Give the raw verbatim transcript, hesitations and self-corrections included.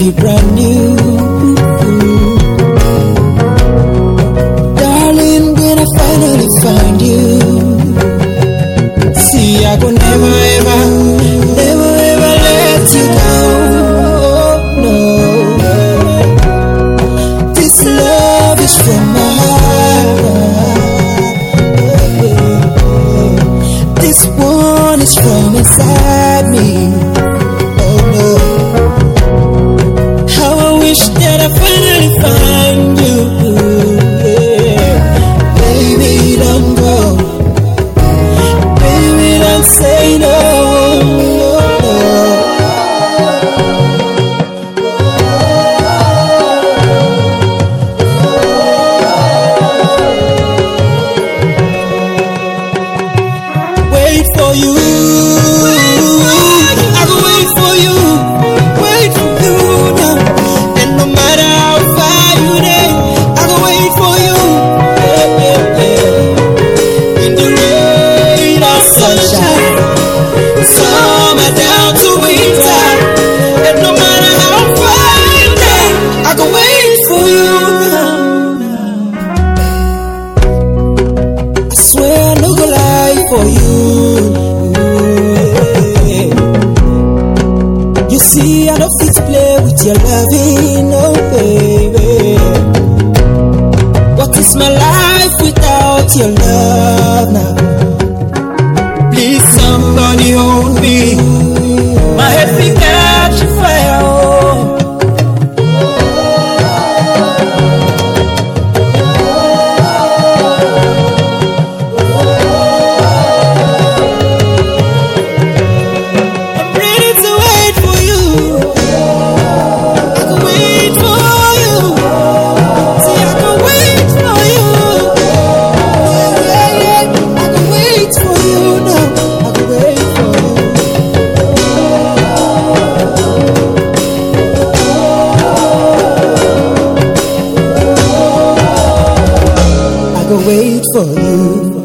be brand new. Darling, when I finally find you, see, I could never ever, never ever let you go. No, this love is from my heart. This one is from inside me. Oh no, how I wish that I finally find you. Yeah. Baby, don't go. Baby, don't say no. Wait for you. I go wait for you. Wait for you now. And no matter how far you there, I go wait for you. Yeah, yeah, yeah. In the rain or sunshine, summer down to winter. And no matter how far you there, I go wait for you now. I swear I no go lie for you. You see, I don't fit to play with your loving, oh baby. What is my life without your love now? Please, somebody hold me. My head will catch fire. Oh. I'm ready to wait for you. I can wait for you. See, I can wait for you. Yeah, yeah, yeah. I can wait for you now. I can wait for you. I can wait for you.